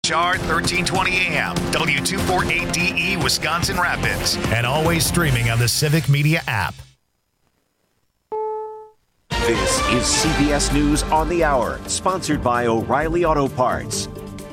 HR 1320 AM, W248DE, Wisconsin Rapids, and always streaming on the Civic Media app. This is CBS News on the Hour, sponsored by O'Reilly Auto Parts.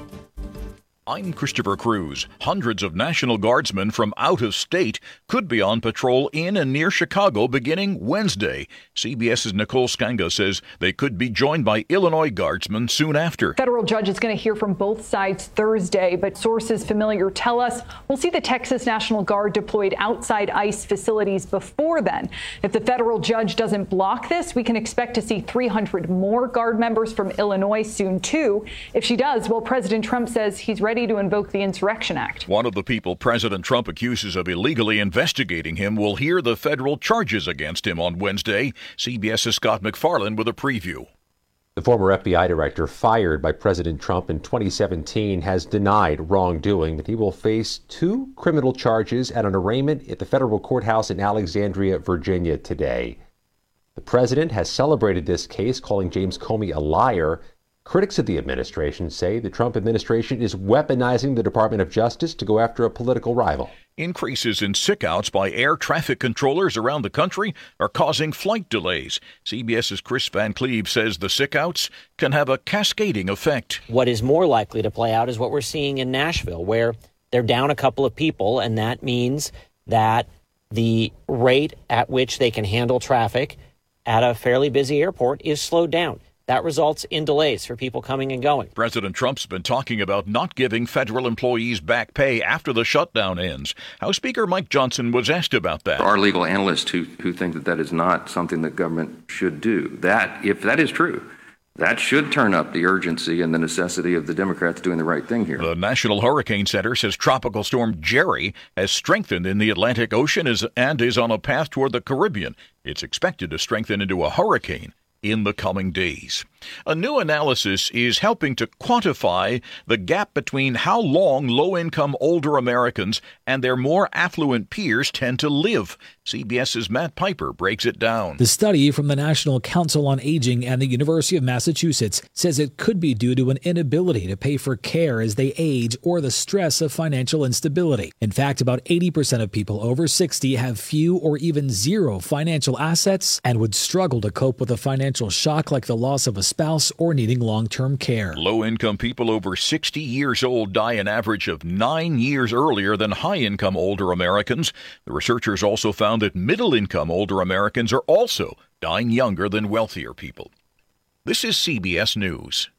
I'm Christopher Cruz. Hundreds of National Guardsmen from out of state could be on patrol in and near Chicago beginning Wednesday. CBS's Nicole Skanga says they could be joined by Illinois Guardsmen soon after. Federal judge is going to hear from both sides Thursday, but sources familiar tell us we'll see the Texas National Guard deployed outside ICE facilities before then. If the federal judge doesn't block this, we can expect to see 300 more Guard members from Illinois soon, too. If she does, well, President Trump says he's ready to invoke the Insurrection Act. One of the people President Trump accuses of illegally investigating him will hear the federal charges against him on Wednesday. CBS's Scott McFarland with a preview. The former FBI director fired by President Trump in 2017 has denied wrongdoing, but he will face 2 criminal charges at an arraignment at the federal courthouse in Alexandria, Virginia today. The president has celebrated this case, calling James Comey a liar. Critics of the administration say the Trump administration is weaponizing the Department of Justice to go after a political rival. Increases in sick-outs by air traffic controllers around the country are causing flight delays. CBS's Chris Van Cleve says the sick-outs can have a cascading effect. What is more likely to play out is what we're seeing in Nashville, where they're down a couple of people, and that means that the rate at which they can handle traffic at a fairly busy airport is slowed down. That results in delays for people coming and going. President Trump's been talking about not giving federal employees back pay after the shutdown ends. House Speaker Mike Johnson was asked about that. Our legal analysts who think that that is not something that government should do. That, if that is true, that should turn up the urgency and the necessity of the Democrats doing the right thing here. The National Hurricane Center says Tropical Storm Jerry has strengthened in the Atlantic Ocean and is on a path toward the Caribbean. It's expected to strengthen into a hurricane in the coming days. A new analysis is helping to quantify the gap between how long low-income older Americans and their more affluent peers tend to live. CBS's Matt Piper breaks it down. The study from the National Council on Aging and the University of Massachusetts says it could be due to an inability to pay for care as they age or the stress of financial instability. In fact, about 80% of people over 60 have few or even zero financial assets and would struggle to cope with a financial shock like the loss of a spouse or needing long-term care. Low-income people over 60 years old die an average of 9 years earlier than high-income older Americans. The researchers also found that middle-income older Americans are also dying younger than wealthier people. This is CBS News.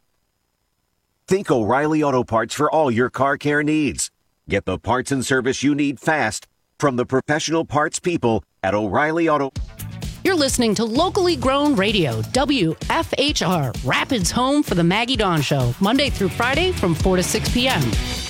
Think O'Reilly Auto Parts for all your car care needs. Get the parts and service you need fast from the professional parts people at O'Reilly Auto. You're listening to locally grown radio, WFHR, Rapids' home for the Maggie Dawn Show, Monday through Friday from 4 to 6 p.m.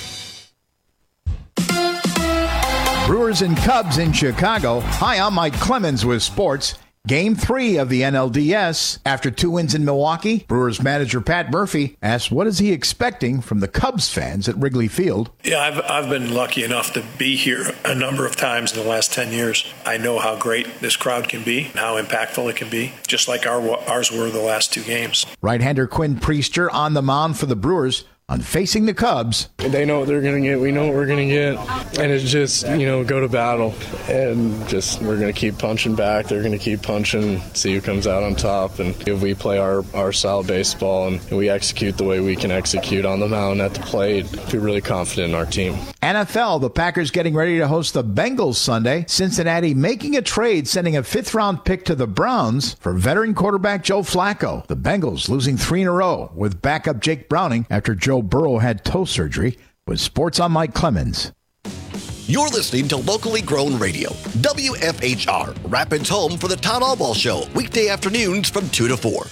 Brewers and Cubs in Chicago. Hi, I'm Mike Clemens with sports. Game 3 of the NLDS. After 2 wins in Milwaukee, Brewers manager Pat Murphy asked what is he expecting from the Cubs fans at Wrigley Field. Yeah, I've been lucky enough to be here a number of times in the last 10 years. I know how great this crowd can be, how impactful it can be, just like ours were the last 2 games. Right-hander Quinn Priester on the mound for the Brewers. On facing the Cubs. They know what they're going to get. We know what we're going to get. And it's just, go to battle. And just, we're going to keep punching back. They're going to keep punching, see who comes out on top. And if we play our style of baseball and we execute the way we can execute on the mound at the plate, we're really confident in our team. NFL, the Packers getting ready to host the Bengals Sunday. Cincinnati making a trade, sending a 5th-round pick to the Browns for veteran quarterback Joe Flacco. The Bengals losing 3 in a row with backup Jake Browning after Joe Burrow had toe surgery. With sports, I'm Mike Clemens. You're listening to locally grown radio, WFHR, Rapids' home for the Todd Albaugh Show, weekday afternoons from 2 to 4.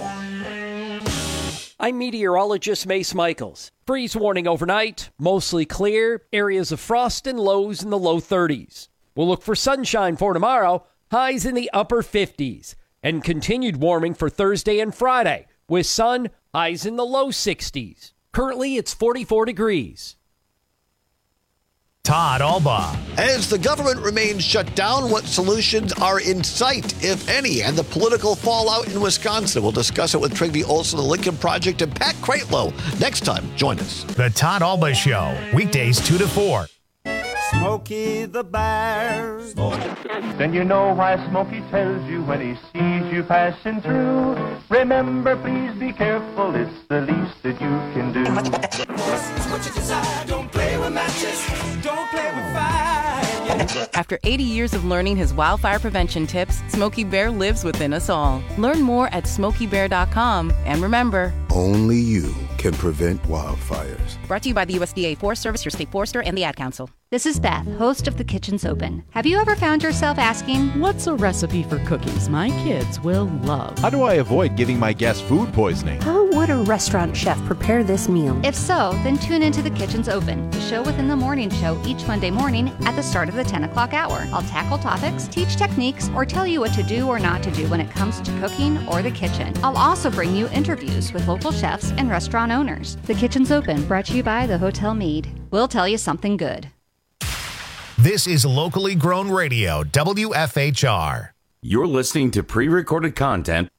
I'm meteorologist Mace Michaels. Freeze warning overnight, mostly clear, areas of frost and lows in the low 30s. We'll look for sunshine for tomorrow, highs in the upper 50s, and continued warming for Thursday and Friday, with sun, highs in the low 60s. Currently, it's 44 degrees. Todd Albaugh. As the government remains shut down, what solutions are in sight, if any, and the political fallout in Wisconsin? We'll discuss it with Trygve Olson, the Lincoln Project, and Pat Cratlow. Next time, join us. The Todd Albaugh Show, weekdays 2 to 4. Smokey the Bear. Then you know why Smokey tells you when he sees you passing through. Remember, please be careful, it's the least that you can do. What you desire, don't play with matches, don't play with fire. After 80 years of learning his wildfire prevention tips, Smokey Bear lives within us all. Learn more at SmokeyBear.com. And remember, only you can prevent wildfires. Brought to you by the USDA Forest Service, your state forester, and the Ad Council. This is Beth, host of The Kitchen's Open. Have you ever found yourself asking, what's a recipe for cookies my kids will love? How do I avoid giving my guests food poisoning? How would a restaurant chef prepare this meal? If so, then tune into The Kitchen's Open, the show within the morning show each Monday morning at the start of the 10 o'clock hour. I'll tackle topics, teach techniques, or tell you what to do or not to do when it comes to cooking or the kitchen. I'll also bring you interviews with local chefs and restaurant owners. The Kitchen's Open, brought to you by the Hotel Mead. We'll tell you something good. This is locally grown radio, WFHR. You're listening to pre-recorded content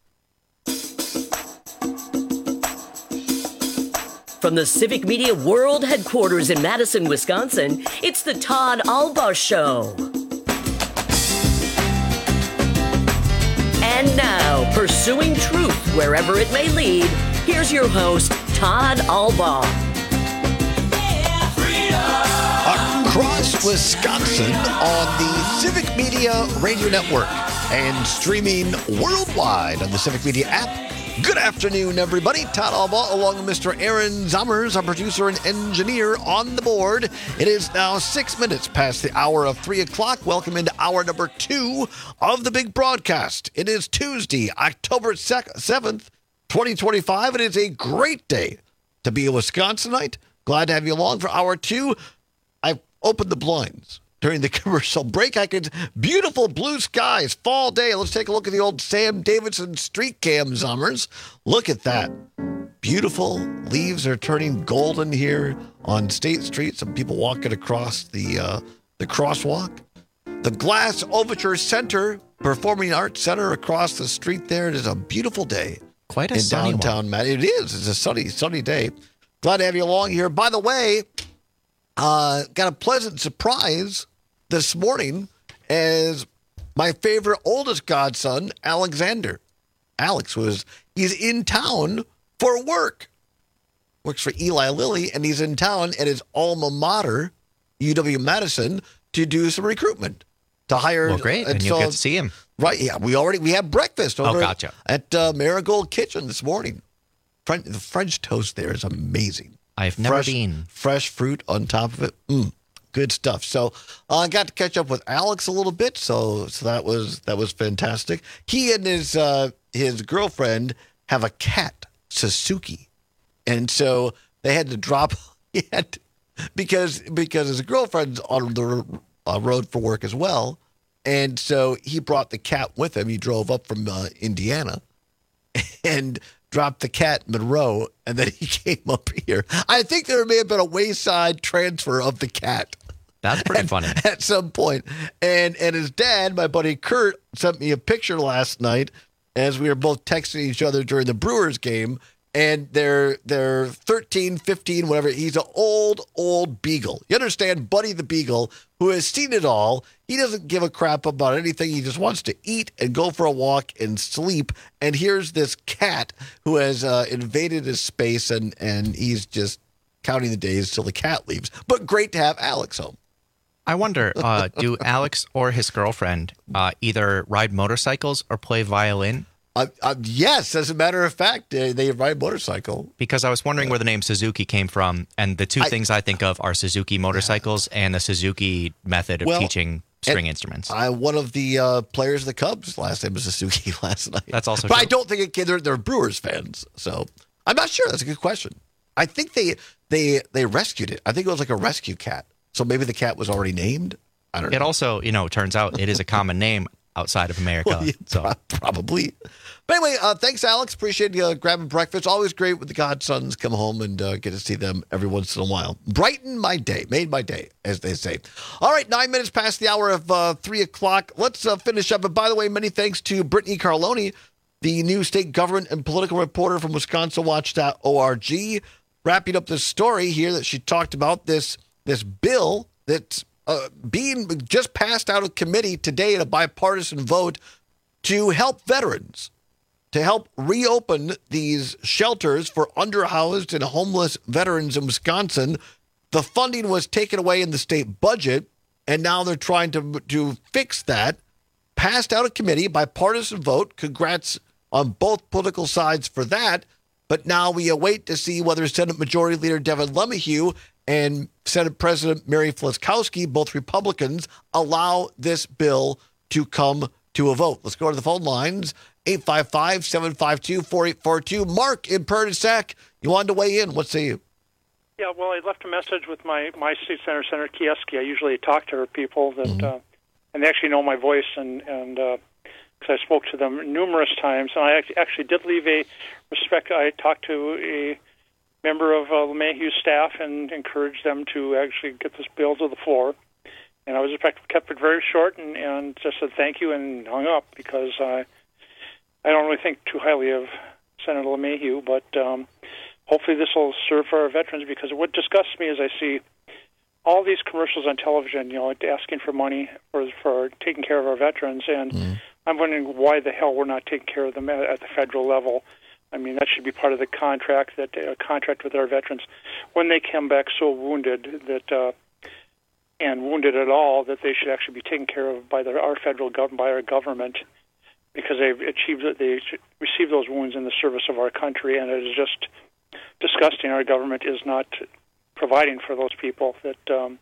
from the Civic Media World Headquarters in Madison, Wisconsin. It's the Todd Albaugh Show. And now, pursuing truth wherever it may lead, here's your host, Todd Albaugh. Across Wisconsin on the Civic Media Radio Network and streaming worldwide on the Civic Media app. Good afternoon, everybody. Todd Albaugh along with Mr. Aaron Zummers, our producer and engineer on the board. It is now 6 minutes past the hour of 3 o'clock. Welcome into hour number 2 of the big broadcast. It is Tuesday, October 7th, 2025. It is a great day to be a Wisconsinite. Glad to have you along for hour 2. I've opened the blinds during the commercial break. I could beautiful blue skies, fall day. Let's take a look at the old Sam Davidson street cam, Zummers. Look at that. Beautiful leaves are turning golden here on State Street. Some people walking across the crosswalk. The Glass Overture Center, Performing Arts Center across the street there. It is a beautiful day. Quite a in sunny downtown Madison. It is. It's a sunny day. Glad to have you along here. By the way, got a pleasant surprise this morning as my favorite oldest godson, Alexander. Alex he's in town for work. Works for Eli Lilly, and he's in town at his alma mater, UW-Madison, to do some recruitment. To hire. Well, great, and you'll get to see him. Right, yeah. We had breakfast over gotcha. at Marigold Kitchen this morning. The French toast there is amazing. I've never been. Fresh fruit on top of it. Good stuff. So I got to catch up with Alex a little bit. So that was fantastic. He and his girlfriend have a cat, Suzuki, and so they had to drop. Because his girlfriend's on the road for work as well, and so he brought the cat with him. He drove up from Indiana, and dropped the cat in Monroe, and then he came up here. I think there may have been a wayside transfer of the cat. That's pretty funny. At some point. And his dad, my buddy Kurt, sent me a picture last night as we were both texting each other during the Brewers game, and they're 13, 15, whatever. He's an old beagle. You understand, Buddy the Beagle, who has seen it all. He doesn't give a crap about anything. He just wants to eat and go for a walk and sleep. And here's this cat who has invaded his space, and he's just counting the days till the cat leaves. But great to have Alex home. I wonder, do Alex or his girlfriend either ride motorcycles or play violin? Yes, as a matter of fact, they ride a motorcycle. Because I was wondering where the name Suzuki came from, and the two things I think of are Suzuki motorcycles and the Suzuki method of teaching string instruments. One of the players of the Cubs last name was Suzuki last night. That's also but true. I don't think they're Brewers fans, so I'm not sure. That's a good question. I think they rescued it. I think it was like a rescue cat, so maybe the cat was already named. I don't know. It also, turns out it is a common name. outside of America. Well, yeah, probably. But anyway, thanks, Alex. Appreciate you grabbing breakfast. Always great when the godsons come home and get to see them every once in a while. Brighten my day. Made my day, as they say. All right, 9 minutes past the hour of 3 o'clock. Let's finish up. And by the way, many thanks to Brittany Carloni, the new state government and political reporter from WisconsinWatch.org, wrapping up this story here that she talked about, this bill that's being just passed out of committee today in a bipartisan vote to help veterans, to help reopen these shelters for underhoused and homeless veterans in Wisconsin. The funding was taken away in the state budget, and now they're trying to fix that. Passed out of committee, bipartisan vote. Congrats on both political sides for that. But now we await to see whether Senate Majority Leader Devin LeMahieu and Senate President Mary Fliskowski, both Republicans, allow this bill to come to a vote. Let's go to the phone lines. 855-752-4842. Mark in Pernisac, you wanted to weigh in. What say you? Yeah, well, I left a message with my state senator, Senator Kieski. I usually talk to her people that, and they actually know my voice, and because I spoke to them numerous times, and I actually did leave a respect. I talked to a member of LeMahieu's staff and encouraged them to actually get this bill to the floor. And I was kept it very short and just said thank you and hung up because I don't really think too highly of Senator LeMahieu, but hopefully this will serve for our veterans, because what disgusts me is I see all these commercials on television, asking for money for taking care of our veterans, and I'm wondering why the hell we're not taking care of them at the federal level. I mean, that should be part of the contract, that contract with our veterans when they come back so wounded that and wounded at all, that they should actually be taken care of by our federal government, by our government, because they received those wounds in the service of our country, and it is just disgusting. Our government is not providing for those people. That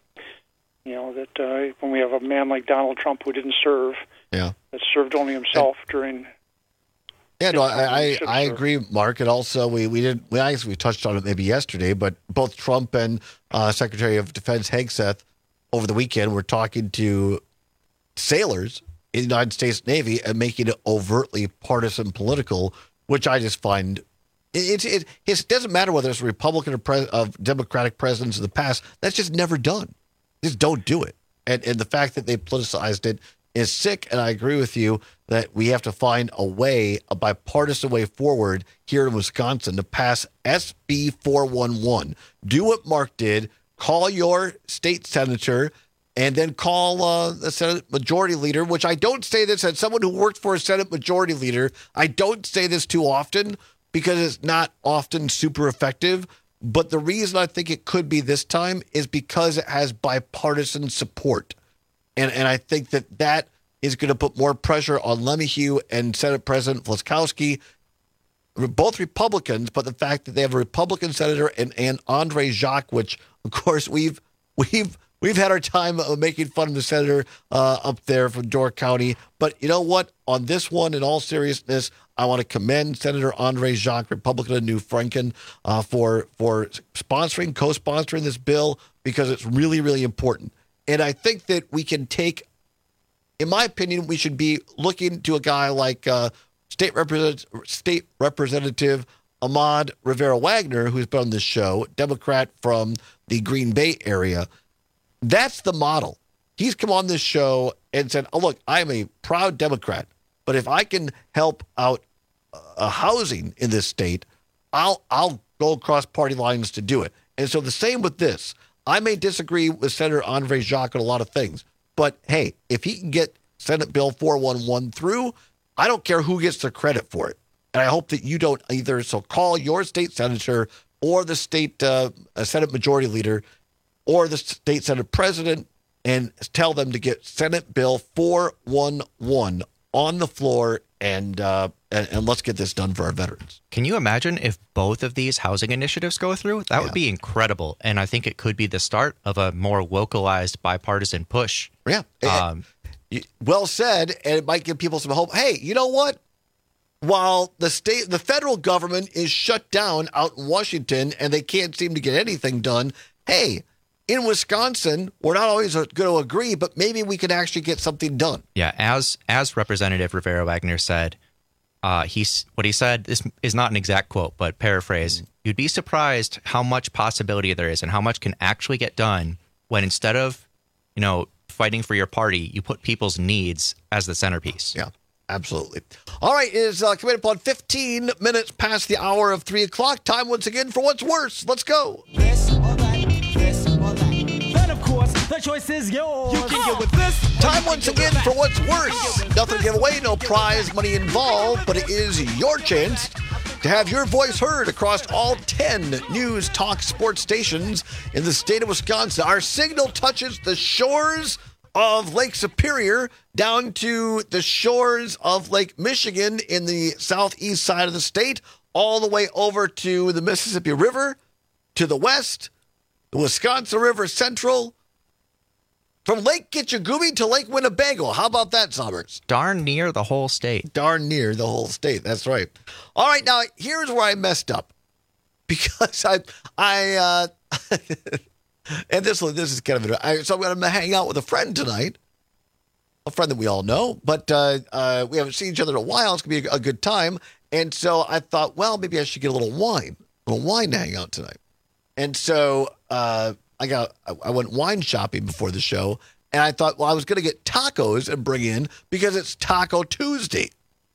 when we have a man like Donald Trump who didn't serve, that served only himself during. Yeah, no, I agree, Mark. And also, we touched on it maybe yesterday, but both Trump and Secretary of Defense Hegseth over the weekend were talking to sailors in the United States Navy and making it overtly partisan political, which I just find it doesn't matter whether it's a Republican or Democratic presidents in the past. That's just never done. Just don't do it. And the fact that they politicized it is sick, and I agree with you that we have to find a bipartisan way forward here in Wisconsin to pass SB 411. Do what Mark did. Call your state senator and then call the Senate Majority Leader, which I don't say this as someone who worked for a Senate Majority Leader. I don't say this too often because it's not often super effective. But the reason I think it could be this time is because it has bipartisan support. And I think that is going to put more pressure on LeMahieu and Senate President Fliskowski, both Republicans, but the fact that they have a Republican senator and Andre Jacques, which, of course, we've had our time making fun of the senator up there from Door County. But you know what? On this one, in all seriousness, I want to commend Senator Andre Jacques, Republican of New Franken, for co-sponsoring this bill, because it's really, really important. And I think that we can take, in my opinion, we should be looking to a guy like State Representative Ahmad Rivera-Wagner, who's been on this show, Democrat from the Green Bay area. That's the model. He's come on this show and said, oh, look, I'm a proud Democrat, but if I can help out housing in this state, I'll go across party lines to do it. And so the same with this. I may disagree with Senator Andre Jacques on a lot of things, but hey, if he can get Senate Bill 411 through, I don't care who gets the credit for it. And I hope that you don't either. So call your state senator or the state Senate Majority Leader or the state Senate President and tell them to get Senate Bill 411 on the floor, and let's get this done for our veterans. Can you imagine if both of these housing initiatives go through? That would be incredible. And I think it could be the start of a more localized bipartisan push. Yeah. Well said. And it might give people some hope. Hey, you know what? While the federal government is shut down out in Washington and they can't seem to get anything done, hey, in Wisconsin, we're not always going to agree, but maybe we could actually get something done. Yeah, as Representative Rivera Wagner said, what he said, this is not an exact quote, but paraphrase, you'd be surprised how much possibility there is and how much can actually get done when instead of, fighting for your party, you put people's needs as the centerpiece. Yeah, absolutely. All right, it is coming up on 15 minutes past the hour of 3 o'clock. Time once again for What's Worse. Let's go. This or that, this or that. Then, of course, the choice is yours. You can get with this. Time once again for What's Worse. Nothing to give away, no prize money involved, but it is your chance to have your voice heard across all 10 news talk sports stations in the state of Wisconsin. Our signal touches the shores of Lake Superior down to the shores of Lake Michigan in the southeast side of the state, all the way over to the Mississippi River, to the west, the Wisconsin River Central, from Lake Kitchigumi to Lake Winnebago. How about that, Sommers? Darn near the whole state. Darn near the whole state. That's right. All right, now here's where I messed up, because I and this is kind of so I'm going to hang out with a friend tonight, a friend that we all know, but we haven't seen each other in a while. It's going to be a good time, and so I thought, well, maybe I should get a little wine to hang out tonight, and so I went wine shopping before the show, and I thought, well, I was going to get tacos and bring in because it's Taco Tuesday.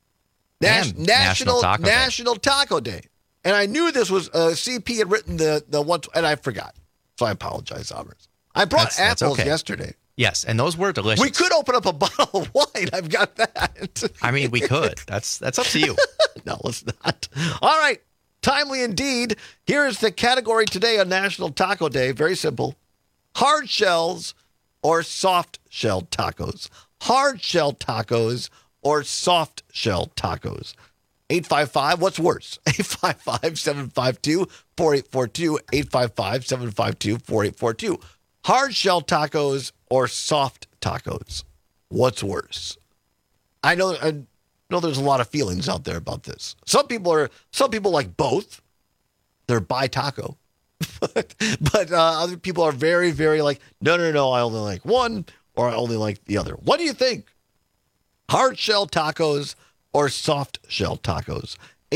National Taco Day. And I knew this was, CP had written the one, and I forgot. So I apologize, Sommers. I brought apples yesterday. Yes, and those were delicious. We could open up a bottle of wine. I've got that. I mean, we could. That's up to you. No, it's not. All right. Timely indeed. Here is the category today on National Taco Day. Very simple. Hard shells or soft shell tacos. Hard shell tacos or soft shell tacos. 855, what's worse? 855-752-4842. 855-752-4842. Hard shell tacos or soft tacos. What's worse? I know there's a lot of feelings out there about this. Some people like both. They're bi taco. but other people are very, very like, no, I only like one or I only like the other. What do you think? Hard shell tacos or soft shell tacos?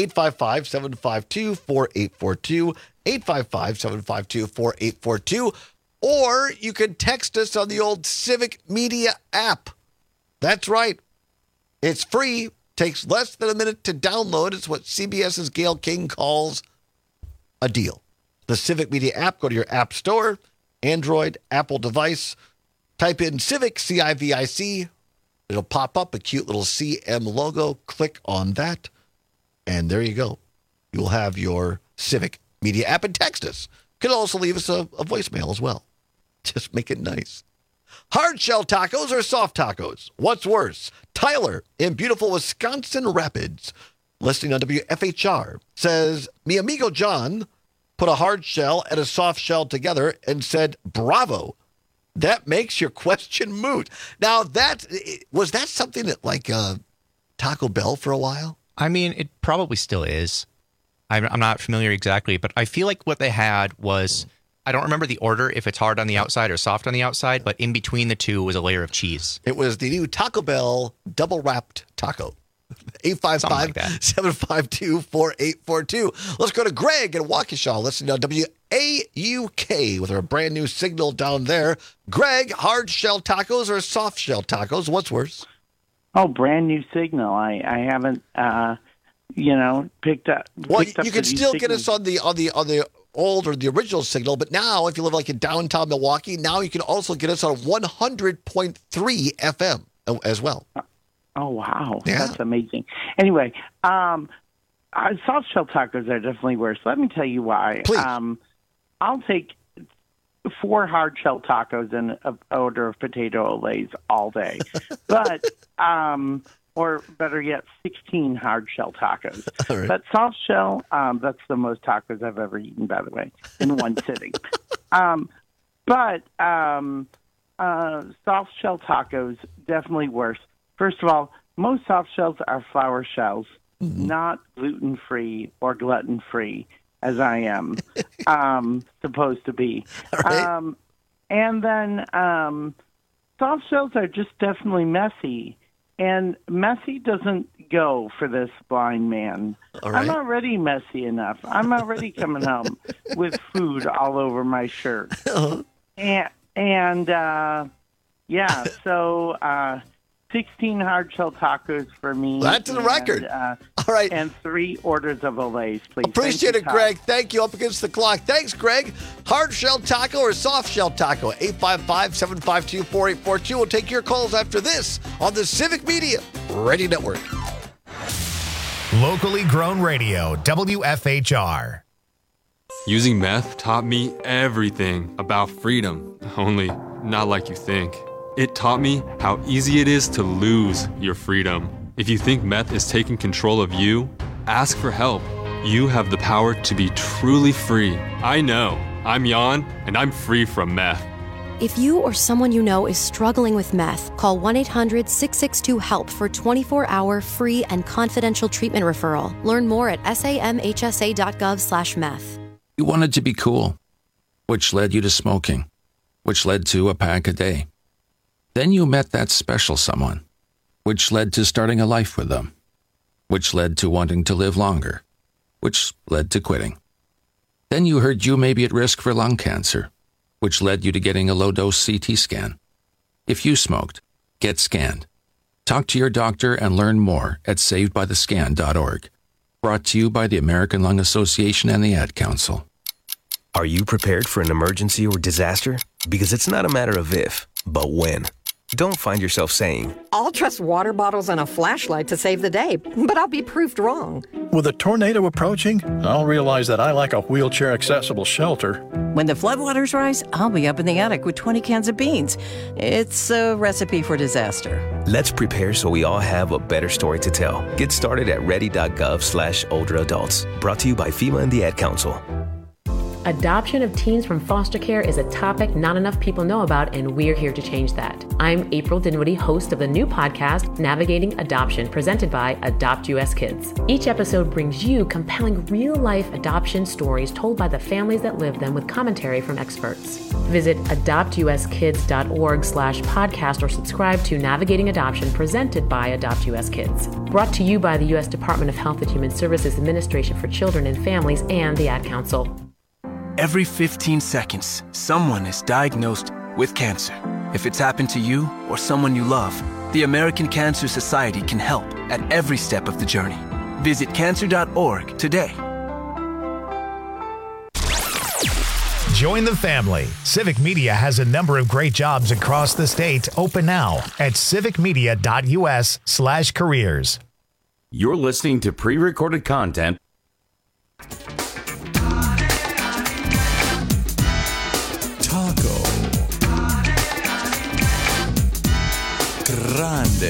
855-752-4842. 855-752-4842. Or you can text us on the old Civic Media app. That's right. It's free. Takes less than a minute to download. It's what CBS's Gail King calls a deal. The Civic Media app, go to your app store, Android, Apple device, type in Civic, C-I-V-I-C. It'll pop up a cute little CM logo. Click on that, and there you go. You'll have your Civic Media app, and text us. You can also leave us a voicemail as well. Just make it nice. Hard shell tacos or soft tacos? What's worse? Tyler in beautiful Wisconsin Rapids, listening on WFHR, says, Mi amigo John put a hard shell and a soft shell together and said, bravo. That makes your question moot. Now, was that something that like Taco Bell for a while? I mean, it probably still is. I'm not familiar exactly, but I feel like what they had was, I don't remember the order, if it's hard on the outside or soft on the outside, but in between the two was a layer of cheese. It was the new Taco Bell double wrapped taco. 855-752-4842. Let's go to Greg in Waukesha. Listen to WAUK with our brand new signal down there. Greg, hard shell tacos or soft shell tacos? What's worse? Oh, brand new signal. I haven't, picked up. Well, you can still get us on the old or the original signal, but now if you live like in downtown Milwaukee, now you can also get us on 100.3 FM as well. Oh, wow. Yeah. That's amazing. Anyway, soft shell tacos are definitely worse. Let me tell you why. Please. I'll take 4 hard shell tacos and an order of potato olays all day. But, or better yet, 16 hard shell tacos. Right. But soft shell, that's the most tacos I've ever eaten, by the way, in one sitting. But soft shell tacos, definitely worse. First of all, most soft shells are flour shells, not gluten-free or glutton-free, as I am supposed to be. Right. And then soft shells are just definitely messy. And messy doesn't go for this blind man. All right. I'm already messy enough. I'm already coming home with food all over my shirt. And so 16 hard shell tacos for me. That's the record. All right. And 3 orders of Olays, please. Appreciate it, Greg. Thank you. Up against the clock. Thanks, Greg. Hard shell taco or soft shell taco? 855-752-4842. We'll take your calls after this on the Civic Media Radio Network. Locally grown radio, WFHR. Using meth taught me everything about freedom, only not like you think. It taught me how easy it is to lose your freedom. If you think meth is taking control of you, ask for help. You have the power to be truly free. I know. I'm Jan, and I'm free from meth. If you or someone you know is struggling with meth, call 1-800-662-HELP for 24-hour free and confidential treatment referral. Learn more at samhsa.gov/meth. You wanted to be cool, which led you to smoking, which led to a pack a day. Then you met that special someone, which led to starting a life with them, which led to wanting to live longer, which led to quitting. Then you heard you may be at risk for lung cancer, which led you to getting a low-dose CT scan. If you smoked, get scanned. Talk to your doctor and learn more at savedbythescan.org. Brought to you by the American Lung Association and the Ad Council. Are you prepared for an emergency or disaster? Because it's not a matter of if, but when. Don't find yourself saying, I'll trust water bottles and a flashlight to save the day, but I'll be proved wrong. With a tornado approaching, I'll realize that I like a wheelchair-accessible shelter. When the floodwaters rise, I'll be up in the attic with 20 cans of beans. It's a recipe for disaster. Let's prepare so we all have a better story to tell. Get started at ready.gov/older adults. Brought to you by FEMA and the Ad Council. Adoption of teens from foster care is a topic not enough people know about, and we're here to change that. I'm April Dinwiddie, host of the new podcast, Navigating Adoption, presented by Adopt US Kids. Each episode brings you compelling real-life adoption stories told by the families that live them with commentary from experts. Visit adoptuskids.org/podcast or subscribe to Navigating Adoption, presented by Adopt US Kids. Brought to you by the U.S. Department of Health and Human Services Administration for Children and Families and the Ad Council. Every 15 seconds, someone is diagnosed with cancer. If it's happened to you or someone you love, the American Cancer Society can help at every step of the journey. Visit cancer.org today. Join the family. Civic Media has a number of great jobs across the state open now at civicmedia.us/careers. You're listening to pre-recorded content. Grande.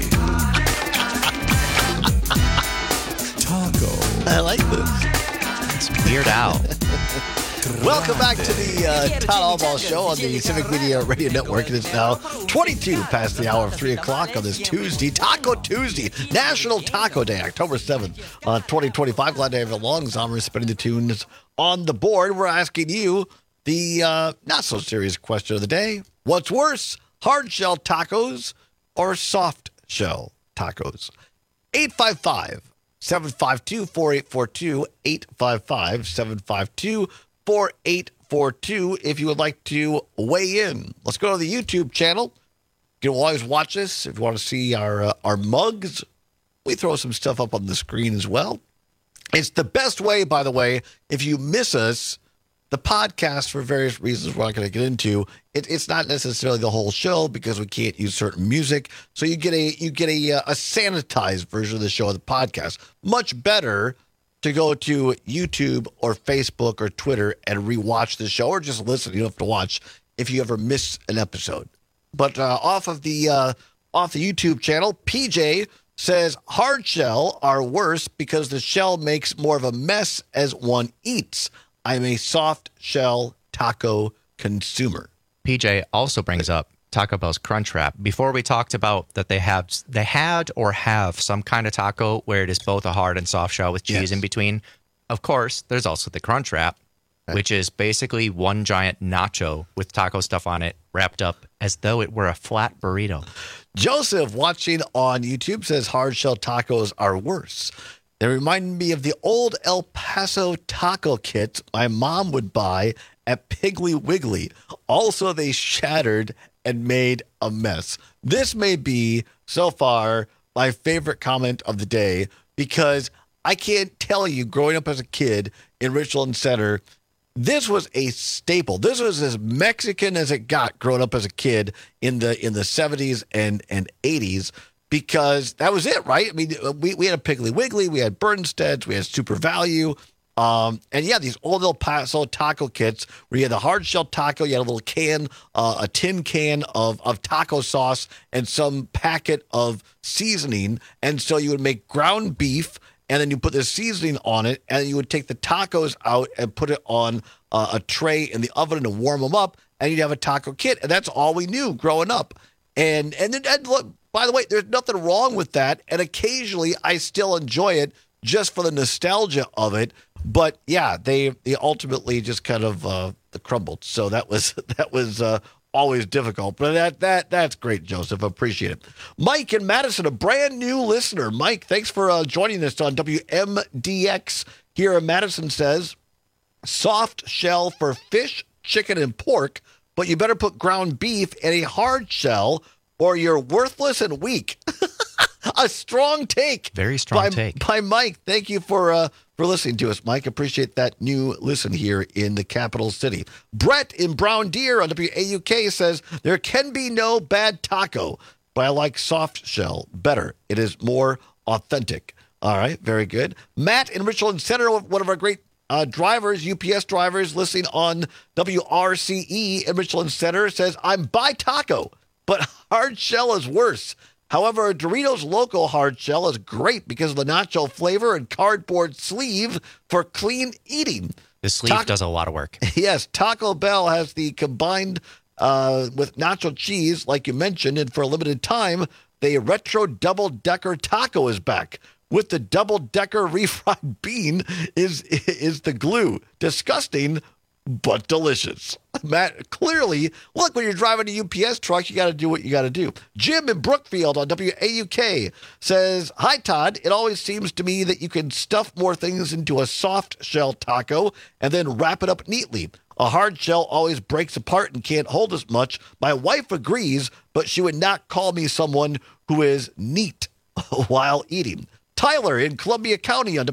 Taco. I like this. It's Weird Al. Welcome back to the Todd Albaugh Show on the Civic Media Radio Network. It is now 22 past the hour of 3 o'clock on this Tuesday, Taco Tuesday, National Taco Day, October 7th, 2025. Glad to have you along. Zomer spinning the tunes on the board. We're asking you the not-so-serious question of the day. What's worse, hard-shell tacos or soft-shell tacos? 855-752-4842, 855-752-4842 if you would like to weigh in. Let's go to the YouTube channel. You can always watch us if you want to see our mugs. We throw some stuff up on the screen as well. It's the best way, by the way, if you miss us, the podcast, for various reasons we're not going to get into, it's not necessarily the whole show because we can't use certain music. So you get a sanitized version of the show of the podcast. Much better to go to YouTube or Facebook or Twitter and rewatch the show, or just listen. You don't have to watch if you ever miss an episode. But off the YouTube channel, PJ says hard shell are worse because the shell makes more of a mess as one eats. I'm a soft shell taco consumer. PJ also brings up Taco Bell's Crunch Wrap. Before we talked about that they had some kind of taco where it is both a hard and soft shell with cheese in between. Of course, there's also the Crunch Wrap. which is basically one giant nacho with taco stuff on it, wrapped up as though it were a flat burrito. Joseph, watching on YouTube, says hard shell tacos are worse. They remind me of the old El Paso taco kits my mom would buy at Piggly Wiggly. Also, they shattered and made a mess. This may be, so far, my favorite comment of the day, because I can't tell you, growing up as a kid in Richland Center, this was a staple. This was as Mexican as it got growing up as a kid in the 70s and 80s, because that was it, right? I mean, we had a Piggly Wiggly, we had Bernstead's, we had Super Value. And yeah, these old El Paso taco kits where you had the hard shell taco, you had a little can, a tin can of taco sauce and some packet of seasoning. And so you would make ground beef and then you put the seasoning on it and you would take the tacos out and put it on a tray in the oven and warm them up and you'd have a taco kit. And that's all we knew growing up. And look, by the way, there's nothing wrong with that. And occasionally I still enjoy it just for the nostalgia of it. But yeah, they ultimately just kind of crumbled. So that was always difficult. But that's great, Joseph. Appreciate it. Mike in Madison, a brand new listener. Mike, thanks for joining us on WMDX here in Madison. Says soft shell for fish, chicken, and pork, but you better put ground beef in a hard shell or you're worthless and weak. A strong take. Very strong take. By Mike. Thank you for listening to us, Mike. Appreciate that new listen here in the capital city. Brett in Brown Deer on WAUK says, there can be no bad taco, but I like soft shell better. It is more authentic. All right, very good. Matt in Richland Center, one of our great drivers, UPS drivers, listening on WRCE in Richland Center, says, I'm by taco, but hard shell is worse. However, a Doritos Loco hard shell is great because of the nacho flavor and cardboard sleeve for clean eating. The sleeve does a lot of work. Yes, Taco Bell has the combined with nacho cheese, like you mentioned, and for a limited time, the retro double-decker taco is back. With the double-decker refried bean is the glue. Disgusting, but delicious. Matt, clearly, look, when you're driving a UPS truck, you got to do what you got to do. Jim in Brookfield on WAUK says, hi, Todd. It always seems to me that you can stuff more things into a soft shell taco and then wrap it up neatly. A hard shell always breaks apart and can't hold as much. My wife agrees, but she would not call me someone who is neat while eating. Tyler in Columbia County on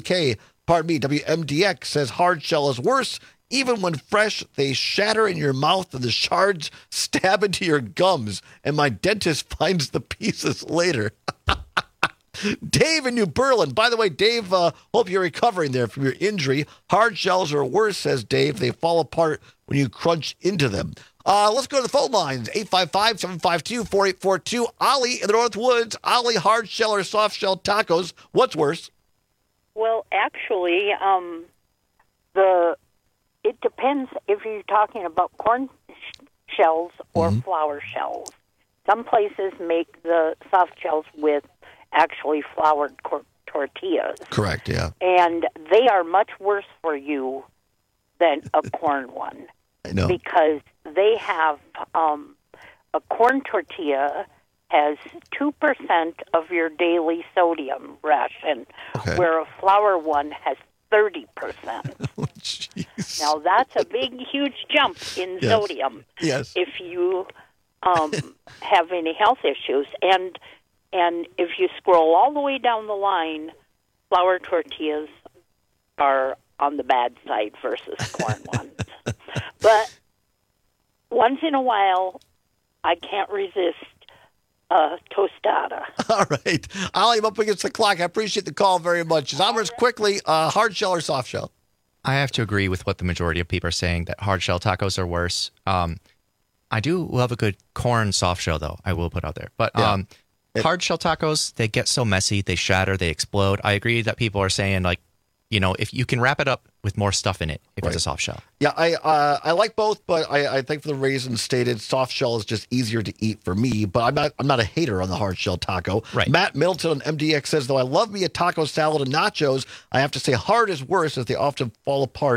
WMDX says hard shell is worse. Even when fresh, they shatter in your mouth and the shards stab into your gums, and my dentist finds the pieces later. Dave in New Berlin. By the way, Dave, hope you're recovering there from your injury. Hard shells are worse, says Dave. They fall apart when you crunch into them. Let's go to the phone lines. 855-752-4842. Ollie in the North Woods. Ollie, hard shell or soft shell tacos. What's worse? Well, actually, it depends if you're talking about corn shells or flour shells. Some places make the soft shells with actually floured tortillas. Correct, yeah. And they are much worse for you than a corn one. I know. Because they have a corn tortilla has 2% of your daily sodium ration, where a flour one has 30%. Oh, jeez. Now, that's a big, huge jump in sodium if you have any health issues. And if you scroll all the way down the line, flour tortillas are on the bad side versus corn ones. But once in a while, I can't resist tostada. All right. Ollie, I'm up against the clock. I appreciate the call very much. Zombers, quickly, hard shell or soft shell? I have to agree with what the majority of people are saying, that hard shell tacos are worse. I do love a good corn soft shell, though, I will put out there. But hard shell tacos, they get so messy, they shatter, they explode. I agree that people are saying, like, you know, if you can wrap it up with more stuff in it, if it's a soft shell. Yeah, I like both, but I think for the reasons stated, soft shell is just easier to eat for me. But I'm not a hater on the hard shell taco. Right. Matt Middleton on MDX says, though I love me a taco salad and nachos, I have to say hard is worse as they often fall apart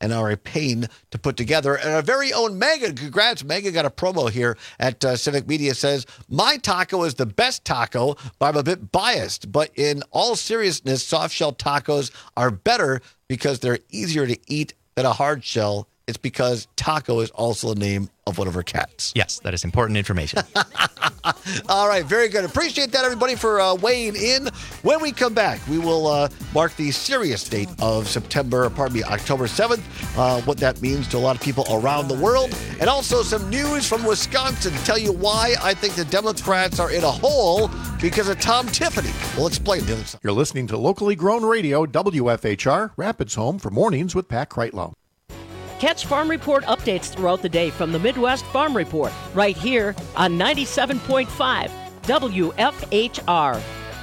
and are a pain to put together. And our very own Megan, congrats. Megan got a promo here at Civic Media, says, my taco is the best taco, but I'm a bit biased. But in all seriousness, soft shell tacos are better because they're easier to eat than a hard shell. It's because Taco is also the name of one of her cats. Yes, that is important information. All right, very good. Appreciate that, everybody, for weighing in. When we come back, we will mark the serious date of October 7th, what that means to a lot of people around the world, and also some news from Wisconsin to tell you why I think the Democrats are in a hole because of Tom Tiffany. We'll explain the other side. You're listening to locally grown radio, WFHR, Rapids Home for Mornings with Pat Kreitlow. Catch Farm Report updates throughout the day from the Midwest Farm Report, right here on 97.5 WFHR.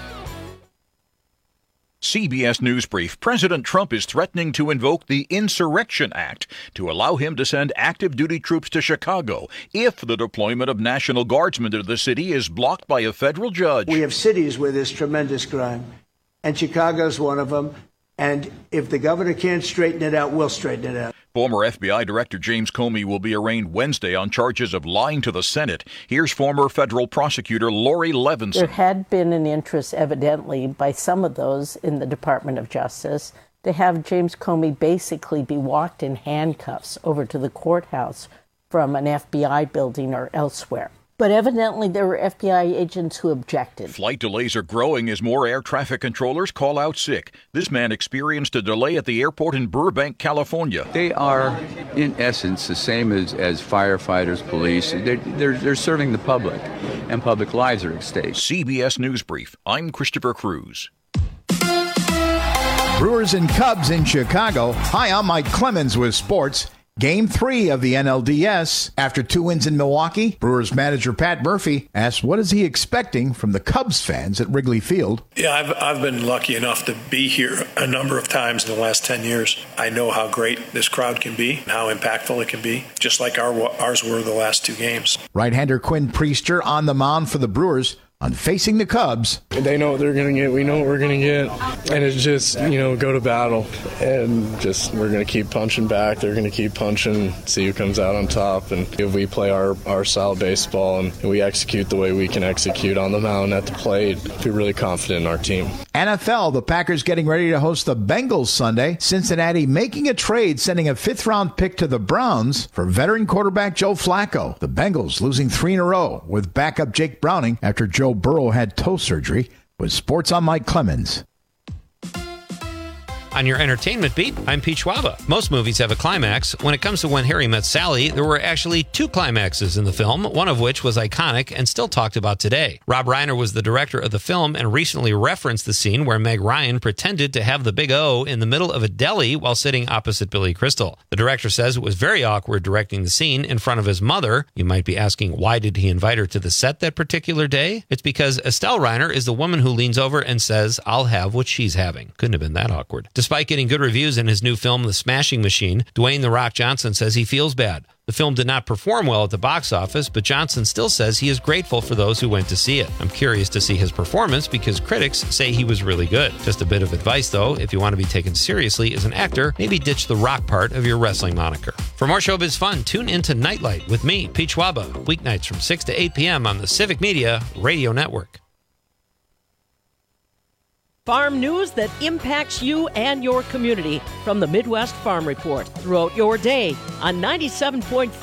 CBS News Brief. President Trump is threatening to invoke the Insurrection Act to allow him to send active duty troops to Chicago if the deployment of National Guardsmen to the city is blocked by a federal judge. We have cities where there's tremendous crime, and Chicago's one of them. And if the governor can't straighten it out, we'll straighten it out. Former FBI Director James Comey will be arraigned Wednesday on charges of lying to the Senate. Here's former federal prosecutor Lori Levinson. There had been an interest, evidently, by some of those in the Department of Justice to have James Comey basically be walked in handcuffs over to the courthouse from an FBI building or elsewhere. But evidently there were FBI agents who objected. Flight delays are growing as more air traffic controllers call out sick. This man experienced a delay at the airport in Burbank, California. They are, in essence, the same as firefighters, police. They're serving the public, and public lives are at stake. CBS News Brief. I'm Christopher Cruz. Brewers and Cubs in Chicago. Hi, I'm Mike Clemens with sports. Game 3 of the NLDS. After 2 wins in Milwaukee, Brewers manager Pat Murphy asked what is he expecting from the Cubs fans at Wrigley Field. Yeah, I've been lucky enough to be here a number of times in the last 10 years. I know how great this crowd can be, how impactful it can be, just like ours were the last 2 games. Right-hander Quinn Priester on the mound for the Brewers. On facing the Cubs. They know what they're going to get. We know what we're going to get. And it's just, go to battle. And we're going to keep punching back. They're going to keep punching, see who comes out on top. And if we play our style of baseball and we execute the way we can execute on the mound at the plate, we're really confident in our team. NFL, the Packers getting ready to host the Bengals Sunday. Cincinnati making a trade, sending a 5th-round pick to the Browns for veteran quarterback Joe Flacco. The Bengals losing 3 in a row with backup Jake Browning after Joe Burrow had toe surgery. With sports, I'm Mike Clemens. On your entertainment beat, I'm Pete Schwaba. Most movies have a climax. When it comes to When Harry Met Sally, there were actually 2 climaxes in the film, one of which was iconic and still talked about today. Rob Reiner was the director of the film and recently referenced the scene where Meg Ryan pretended to have the big O in the middle of a deli while sitting opposite Billy Crystal. The director says it was very awkward directing the scene in front of his mother. You might be asking, why did he invite her to the set that particular day? It's because Estelle Reiner is the woman who leans over and says, I'll have what she's having. Couldn't have been that awkward. Despite getting good reviews in his new film, The Smashing Machine, Dwayne "The Rock" Johnson says he feels bad. The film did not perform well at the box office, but Johnson still says he is grateful for those who went to see it. I'm curious to see his performance because critics say he was really good. Just a bit of advice, though, if you want to be taken seriously as an actor, maybe ditch the rock part of your wrestling moniker. For more showbiz fun, tune into Nightlight with me, Pete Schwaba, weeknights from 6 to 8 p.m. on the Civic Media Radio Network. Farm news that impacts you and your community from the Midwest Farm Report throughout your day on 97.5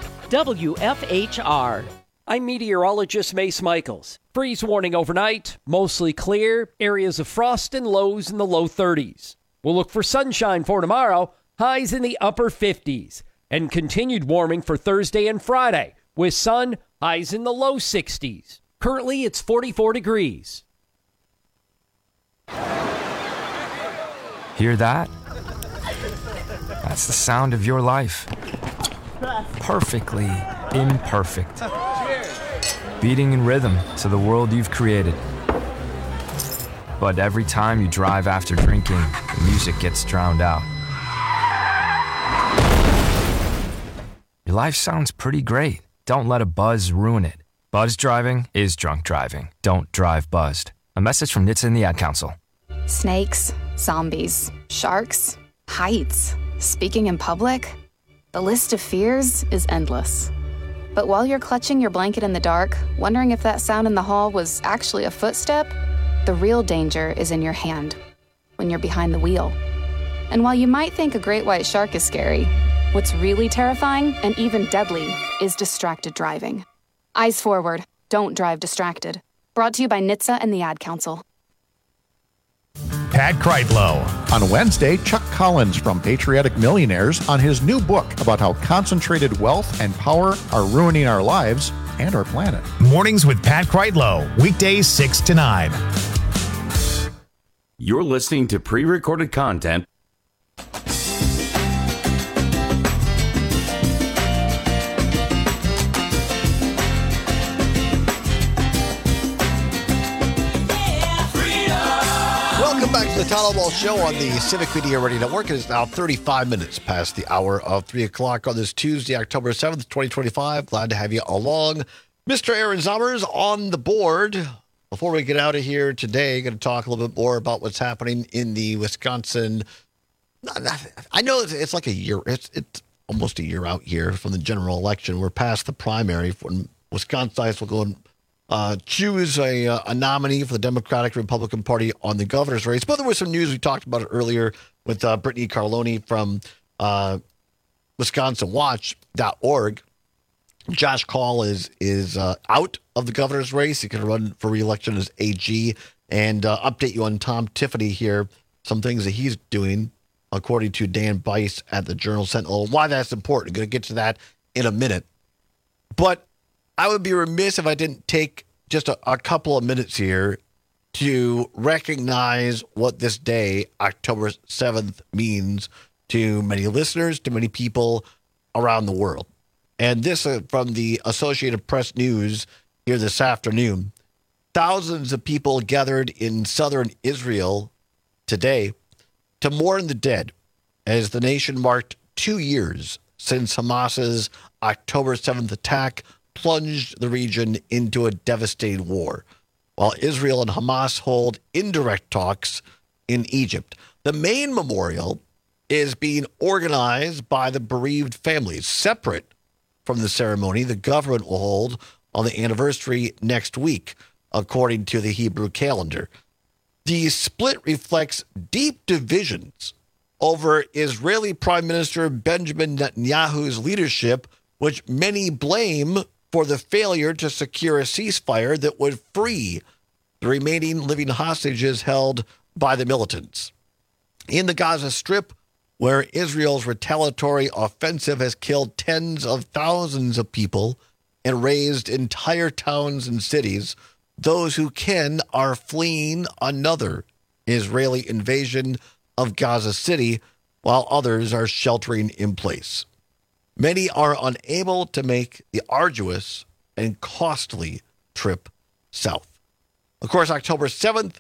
WFHR. I'm meteorologist Mace Michaels. Freeze warning overnight, mostly clear, areas of frost and lows in the low 30s. We'll look for sunshine for tomorrow, highs in the upper 50s, and continued warming for Thursday and Friday, with sun, highs in the low 60s. Currently, it's 44 degrees. Hear that? That's the sound of your life. Perfectly imperfect. Beating in rhythm to the world you've created. But every time you drive after drinking, the music gets drowned out. Your life sounds pretty great. Don't let a buzz ruin it. Buzz driving is drunk driving. Don't drive buzzed. A message from NHTSA and the Ad Council. Snakes, zombies, sharks, heights. Speaking in public? The list of fears is endless. But while you're clutching your blanket in the dark, wondering if that sound in the hall was actually a footstep, the real danger is in your hand, when you're behind the wheel. And while you might think a great white shark is scary, what's really terrifying and even deadly is distracted driving. Eyes forward, don't drive distracted. Brought to you by NHTSA and the Ad Council. Pat Kreitlow. On Wednesday, Chuck Collins from Patriotic Millionaires on his new book about how concentrated wealth and power are ruining our lives and our planet. Mornings with Pat Kreitlow, weekdays 6 to 9. You're listening to pre-recorded content. Welcome back to the Todd Wall Show on the Civic Media Radio Network. It is now 35 minutes past the hour of 3 o'clock on this Tuesday, October 7th, 2025. Glad to have you along. Mr. Aaron Zommers on the board. Before we get out of here today, going to talk a little bit more about what's happening in the Wisconsin. I know it's like a year. It's almost a year out here from the general election. We're past the primary. When Wisconsinites will go and choose a nominee for the Democratic Republican Party on the governor's race. But there was some news. We talked about it earlier with Brittany Carloni from WisconsinWatch.org. Josh Kaul is out of the governor's race. He can run for re-election as AG. And update you on Tom Tiffany here, some things that he's doing, according to Dan Bice at the Journal-Sentinel. Why that's important. I'm going to get to that in a minute. But I would be remiss if I didn't take just a couple of minutes here to recognize what this day, October 7th, means to many listeners, to many people around the world. And this from the Associated Press News here this afternoon. Thousands of people gathered in southern Israel today to mourn the dead as the nation marked 2 years since Hamas's October 7th attack plunged the region into a devastating war, while Israel and Hamas hold indirect talks in Egypt. The main memorial is being organized by the bereaved families, separate from the ceremony the government will hold on the anniversary next week, according to the Hebrew calendar. The split reflects deep divisions over Israeli Prime Minister Benjamin Netanyahu's leadership, which many blame for the failure to secure a ceasefire that would free the remaining living hostages held by the militants. In the Gaza Strip, where Israel's retaliatory offensive has killed tens of thousands of people and razed entire towns and cities, those who can are fleeing another Israeli invasion of Gaza City, while others are sheltering in place. Many are unable to make the arduous and costly trip south. Of course, October 7th,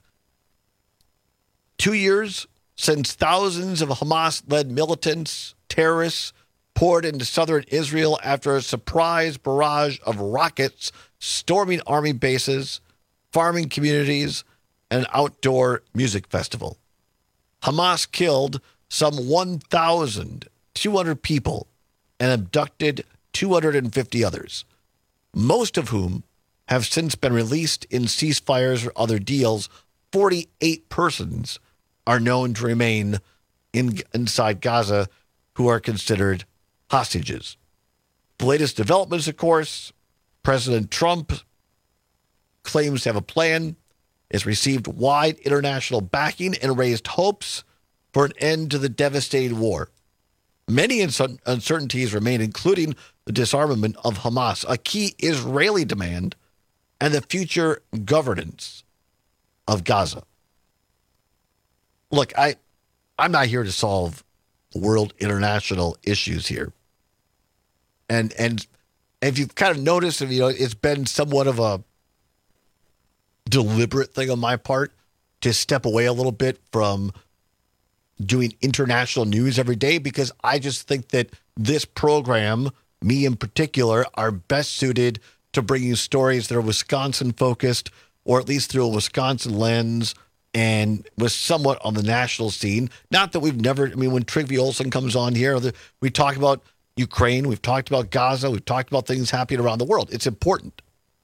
2 years since thousands of Hamas-led militants, terrorists, poured into southern Israel after a surprise barrage of rockets storming army bases, farming communities, and an outdoor music festival. Hamas killed some 1,200 people and abducted 250 others, most of whom have since been released in ceasefires or other deals. 48 persons are known to remain inside Gaza who are considered hostages. The latest developments, of course, President Trump claims to have a plan, has received wide international backing, and raised hopes for an end to the devastating war. Many uncertainties remain, including the disarmament of Hamas, a key Israeli demand, and the future governance of Gaza. Look, I'm not here to solve world international issues here. And if you've kind of noticed, it's been somewhat of a deliberate thing on my part to step away a little bit from doing international news every day, because I just think that this program, me in particular, are best suited to bring you stories that are Wisconsin focused, or at least through a Wisconsin lens, and was somewhat on the national scene. Not that we've never, when Trygve Olsen comes on here, we talk about Ukraine, we've talked about Gaza, we've talked about things happening around the world. It's important.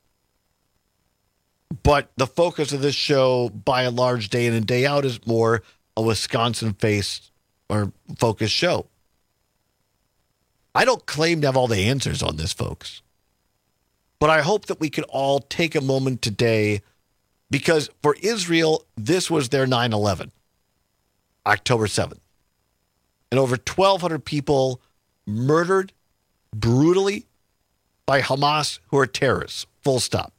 But the focus of this show, by and large, day in and day out, is more a Wisconsin-focused show. I don't claim to have all the answers on this, folks. But I hope that we can all take a moment today, because for Israel, this was their 9/11, October 7th. And over 1,200 people murdered brutally by Hamas, who are terrorists, full stop.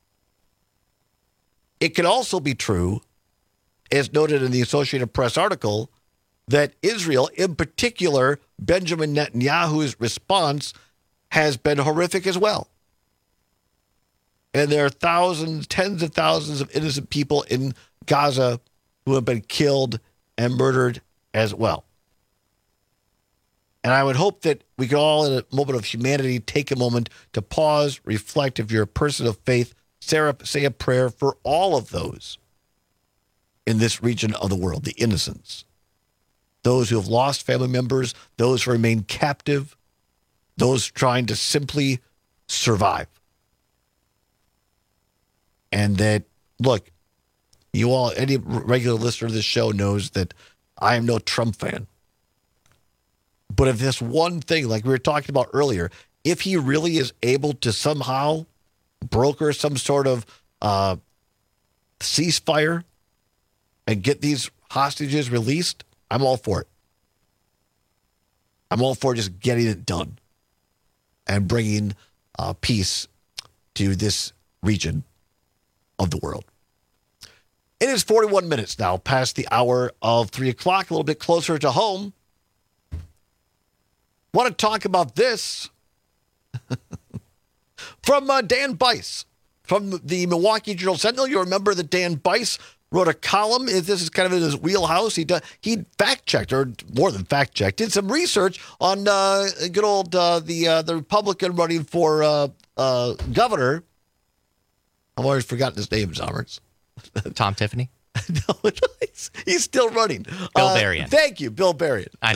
It can also be true, as noted in the Associated Press article, that Israel, in particular, Benjamin Netanyahu's response, has been horrific as well. And there are thousands, tens of thousands of innocent people in Gaza who have been killed and murdered as well. And I would hope that we could all, in a moment of humanity, take a moment to pause, reflect. If you're a person of faith, say a prayer for all of those in this region of the world, the innocents, those who have lost family members, those who remain captive, those trying to simply survive. And that, look, you all, any regular listener of this show knows that I am no Trump fan. But if this one thing, like we were talking about earlier, if he really is able to somehow broker some sort of ceasefire and get these hostages released, I'm all for it. I'm all for just getting it done and bringing peace to this region of the world. It is 41 minutes now past the hour of 3 o'clock, a little bit closer to home. Want to talk about this from Dan Bice from the Milwaukee Journal-Sentinel. You remember that Dan Bice wrote a column. This is kind of in his wheelhouse. He fact-checked, or more than fact-checked, did some research on good old the Republican running for governor. I've always forgotten his name, Zommers. Tom Tiffany? No, he's still running. Bill Berrien. Thank you, Bill Berrien. I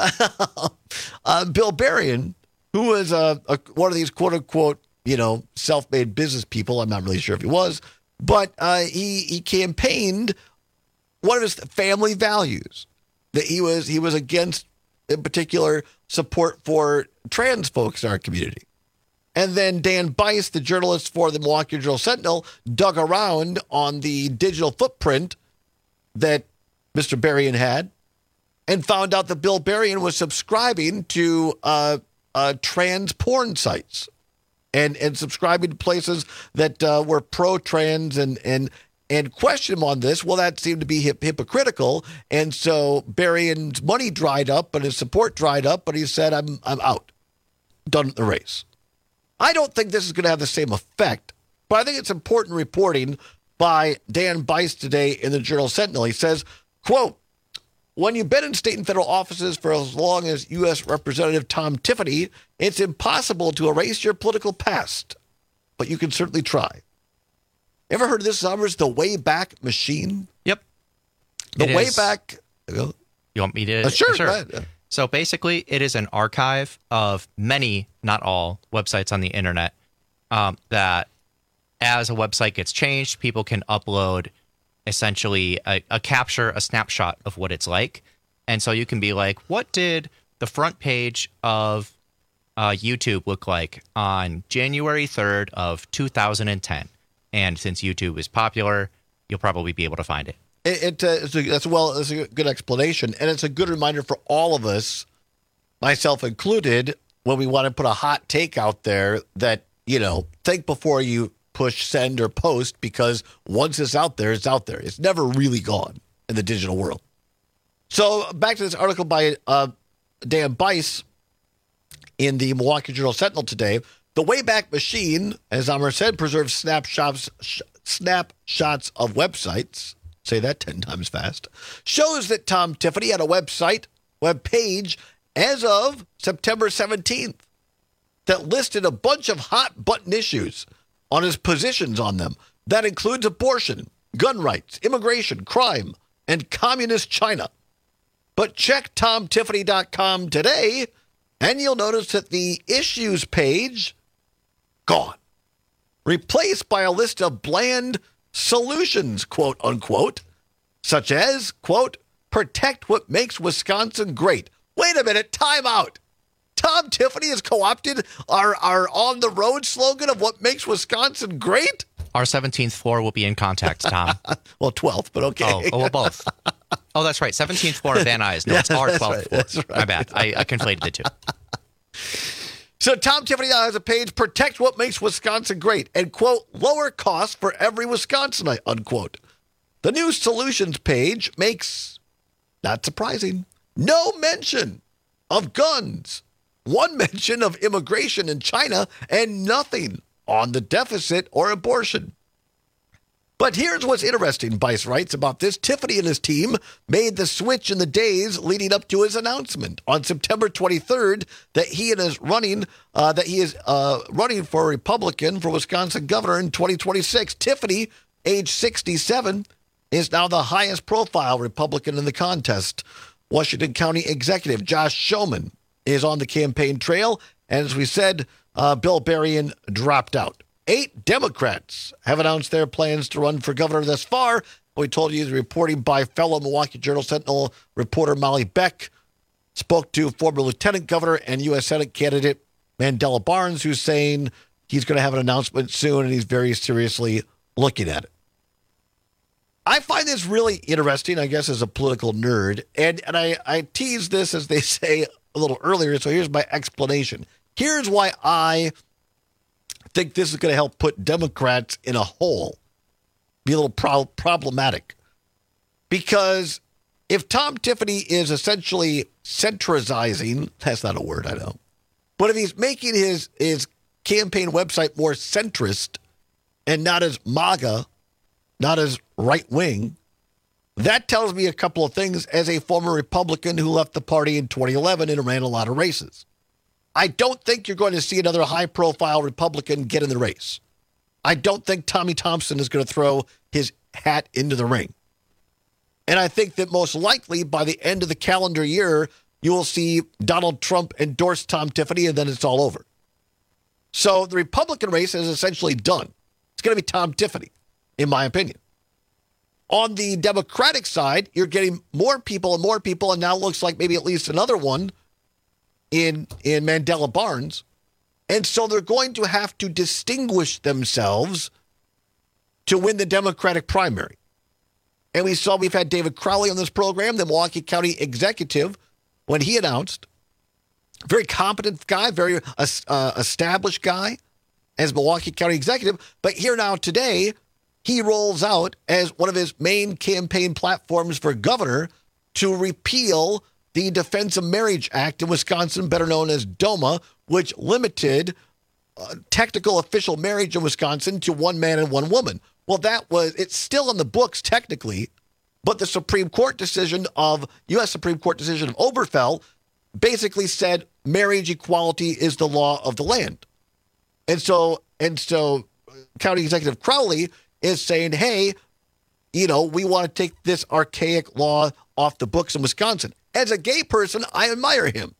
know. Bill Berrien, who was one of these quote-unquote, self-made business people. I'm not really sure if he was, but he campaigned one of his family values, that he was against, in particular, support for trans folks in our community. And then Dan Bice, the journalist for the Milwaukee Journal-Sentinel, dug around on the digital footprint that Mr. Berrien had and found out that Bill Berrien was subscribing to trans porn sites and subscribing to places that were pro-trans and questioned him on this. Well, that seemed to be hypocritical. And so Berrien's money dried up and his support dried up, but he said, I'm out. Done with the race. I don't think this is going to have the same effect, but I think it's important reporting by Dan Bice today in the Journal-Sentinel. He says, quote, when you've been in state and federal offices for as long as U.S. Representative Tom Tiffany, it's impossible to erase your political past, but you can certainly try. Ever heard of this, Zommers? The Wayback Machine? Yep. The Wayback. You want me to? Sure. Go ahead. So basically, it is an archive of many, not all, websites on the internet that as a website gets changed, people can upload essentially a capture, a snapshot of what it's like. And so you can be like, what did the front page of YouTube look like on January 3rd of 2010? And since YouTube is popular, you'll probably be able to find it. It's a good explanation, and it's a good reminder for all of us, myself included, when we want to put a hot take out there that, think before you push send or post, because once it's out there, it's out there. It's never really gone in the digital world. So back to this article by Dan Bice in the Milwaukee Journal-Sentinel today. The Wayback Machine, as Amr said, preserves snapshots of websites. Say that 10 times fast. Shows that Tom Tiffany had a web page as of September 17th that listed a bunch of hot button issues on his positions on them. That includes abortion, gun rights, immigration, crime, and communist China. But check TomTiffany.com today, and you'll notice that the issues page, gone. Replaced by a list of bland solutions, quote unquote, such as, quote, protect what makes Wisconsin great. Wait a minute, time out. Tom Tiffany has co-opted our on-the-road slogan of what makes Wisconsin great? Our 17th floor will be in contact, Tom. Well, 12th, but okay. Oh, well, both. Oh, that's right. 17th floor of Van Nuys. No, it's our 12th floor. Right. My bad. I conflated the two. So Tom Tiffany has a page, protect what makes Wisconsin great, and, quote, lower costs for every Wisconsinite, unquote. The new solutions page makes, not surprising, no mention of guns, one mention of immigration in China, and nothing on the deficit or abortion. But here's what's interesting, Bice writes about this. Tiffany and his team made the switch in the days leading up to his announcement on September 23rd that he is running for Republican for Wisconsin governor in 2026. Tiffany, age 67, is now the highest profile Republican in the contest. Washington County Executive Josh Schoeman is on the campaign trail. And as we said, Bill Berrien dropped out. 8 Democrats have announced their plans to run for governor thus far. We told you the reporting by fellow Milwaukee Journal-Sentinel reporter Molly Beck spoke to former lieutenant governor and U.S. Senate candidate Mandela Barnes, who's saying he's going to have an announcement soon and he's very seriously looking at it. I find this really interesting, I guess, as a political nerd. And I teased this, as they say, a little earlier, so here's my explanation. Here's why I think this is going to help put Democrats in a hole, be a little problematic. Because if Tom Tiffany is essentially centralizing, that's not a word, I know, but if he's making his campaign website more centrist and not as MAGA, not as right-wing, that tells me a couple of things as a former Republican who left the party in 2011 and ran a lot of races. I don't think you're going to see another high-profile Republican get in the race. I don't think Tommy Thompson is going to throw his hat into the ring. And I think that most likely by the end of the calendar year, you will see Donald Trump endorse Tom Tiffany, and then it's all over. So the Republican race is essentially done. It's going to be Tom Tiffany, in my opinion. On the Democratic side, you're getting more people, and now it looks like maybe at least another one in Mandela Barnes. And so they're going to have to distinguish themselves to win the Democratic primary. And we've had David Crowley on this program, the Milwaukee County executive, when he announced, very competent guy, very established guy as Milwaukee County executive. But here now today, he rolls out as one of his main campaign platforms for governor to repeal the Defense of Marriage Act in Wisconsin, better known as DOMA, which limited technical official marriage in Wisconsin to one man and one woman. Well, it's still in the books technically, but the U.S. Supreme Court decision of Obergefell basically said marriage equality is the law of the land. And so County Executive Crowley is saying, hey, we want to take this archaic law off the books in Wisconsin. As a gay person, I admire him.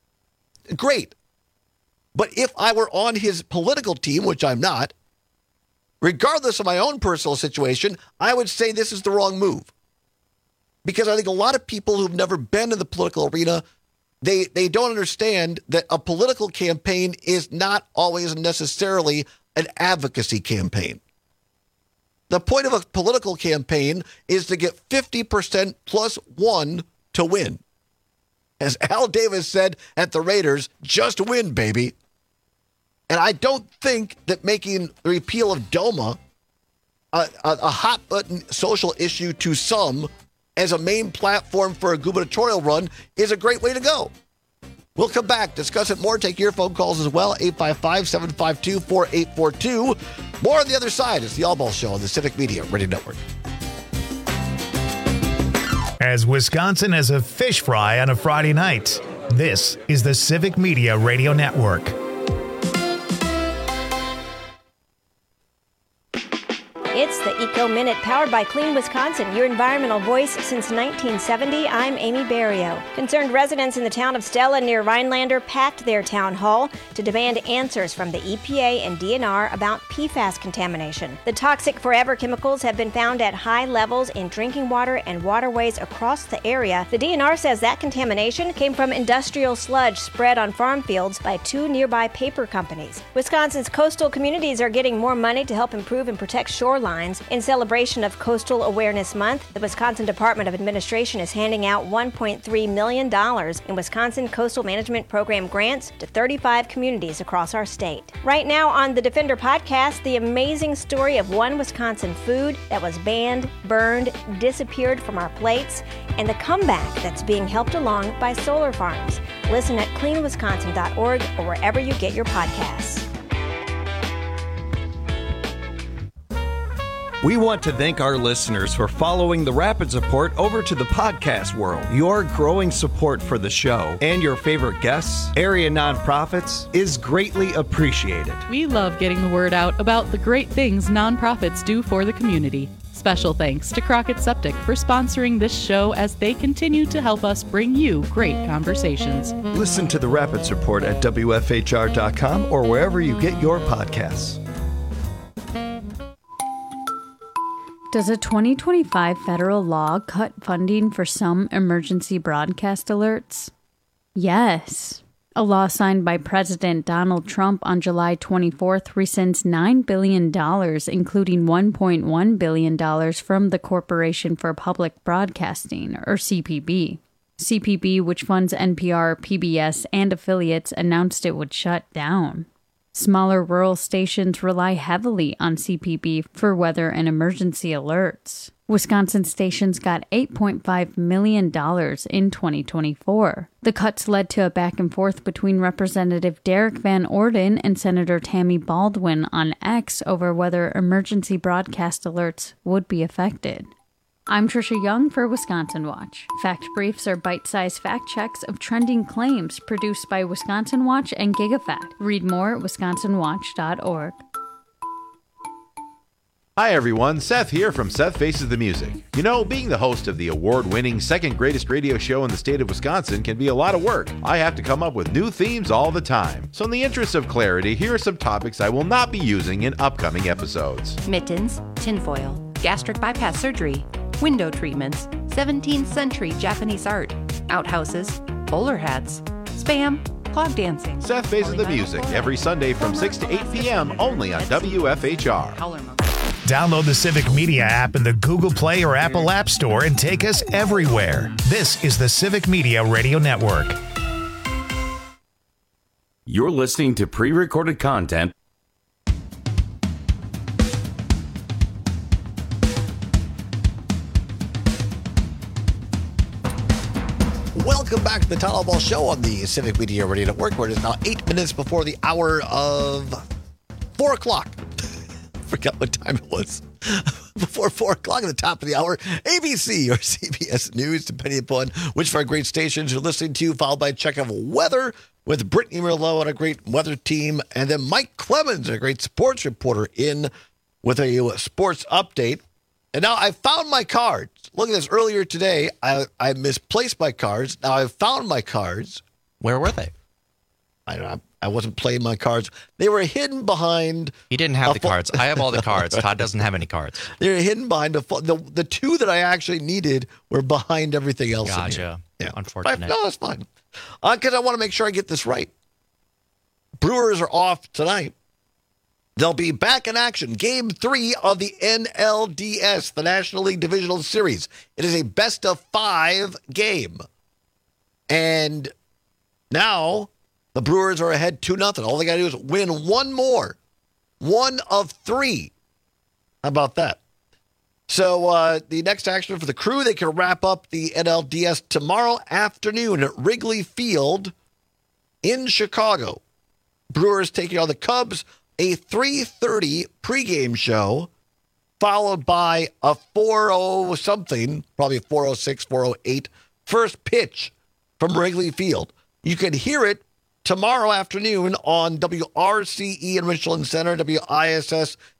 Great. But if I were on his political team, which I'm not, regardless of my own personal situation, I would say this is the wrong move. Because I think a lot of people who've never been in the political arena, they don't understand that a political campaign is not always necessarily an advocacy campaign. The point of a political campaign is to get 50% plus one to win. As Al Davis said at the Raiders, just win, baby. And I don't think that making the repeal of DOMA a hot-button social issue to some as a main platform for a gubernatorial run is a great way to go. We'll come back, discuss it more, take your phone calls as well, 855-752-4842. More on the other side. It's the All Ball Show on the Civic Media Radio Network. As Wisconsin has a fish fry on a Friday night, this is the Civic Media Radio Network. It's the Eco Minute, powered by Clean Wisconsin, your environmental voice since 1970. I'm Amy Barrio. Concerned residents in the town of Stella near Rhinelander packed their town hall to demand answers from the EPA and DNR about PFAS contamination. The toxic forever chemicals have been found at high levels in drinking water and waterways across the area. The DNR says that contamination came from industrial sludge spread on farm fields by 2 nearby paper companies. Wisconsin's coastal communities are getting more money to help improve and protect shorelines. In celebration of Coastal Awareness Month, the Wisconsin Department of Administration is handing out $1.3 million in Wisconsin Coastal Management Program grants to 35 communities across our state. Right now on the Defender podcast, the amazing story of one Wisconsin food that was banned, burned, disappeared from our plates, and the comeback that's being helped along by solar farms. Listen at cleanwisconsin.org or wherever you get your podcasts. We want to thank our listeners for following the Rapids Report over to the podcast world. Your growing support for the show and your favorite guests, area nonprofits, is greatly appreciated. We love getting the word out about the great things nonprofits do for the community. Special thanks to Crockett Septic for sponsoring this show as they continue to help us bring you great conversations. Listen to the Rapids Report at WFHR.com or wherever you get your podcasts. Does a 2025 federal law cut funding for some emergency broadcast alerts? Yes. A law signed by President Donald Trump on July 24th rescinds $9 billion, including $1.1 billion from the Corporation for Public Broadcasting, or CPB. CPB, which funds NPR, PBS, and affiliates, announced it would shut down. Smaller rural stations rely heavily on CPB for weather and emergency alerts. Wisconsin stations got $8.5 million in 2024. The cuts led to a back and forth between Representative Derek Van Orden and Senator Tammy Baldwin on X over whether emergency broadcast alerts would be affected. I'm Trisha Young for Wisconsin Watch. Fact Briefs are bite-sized fact checks of trending claims produced by Wisconsin Watch and GigaFact. Read more at wisconsinwatch.org. Hi everyone, Seth here from Seth Faces the Music. You know, being the host of the award-winning second greatest radio show in the state of Wisconsin can be a lot of work. I have to come up with new themes all the time. So in the interest of clarity, here are some topics I will not be using in upcoming episodes. Mittens, tinfoil, gastric bypass surgery, window treatments, 17th century Japanese art, outhouses, bowler hats, spam, clog dancing. Seth Faces the Music every Sunday from 6 to 8 p.m. only on WFHR. Download the Civic Media app in the Google Play or Apple App Store and take us everywhere. This is the Civic Media Radio Network. You're listening to pre-recorded content. Welcome back to the Todd Ball Show on the Civic Media Radio Network, where it is now 8 minutes before the hour of 4 o'clock. Forgot what time it was. Before 4 o'clock at the top of the hour, ABC or CBS News, depending upon which of our great stations you're listening to, followed by a check of weather with Brittany Merlot and a great weather team, and then Mike Clemens, a great sports reporter, in with a sports update. And now I found my cards. Look at this. Earlier today, I misplaced my cards. Now I've found my cards. Where were they? I don't know. I wasn't playing my cards. They were hidden behind... He didn't have the cards. I have all the cards. Todd doesn't have any cards. They were hidden behind the two that I actually needed were behind everything else. Gotcha. Yeah. Unfortunate. No, that's fine. Because I want to make sure I get this right. Brewers are off tonight. They'll be back in action. Game 3 of the NLDS, the National League Divisional Series. It is a best-of-5 game. And now... the Brewers are ahead 2-0. All they got to do is win one more. 1 of 3. How about that? So the next action for the Crew, they can wrap up the NLDS tomorrow afternoon at Wrigley Field in Chicago. Brewers taking on the Cubs, a 3:30 pregame show, followed by a 4:00 something, probably 4:06, 4:08 first pitch from Wrigley Field. You can hear it tomorrow afternoon on WRCE in Richland Center, WISS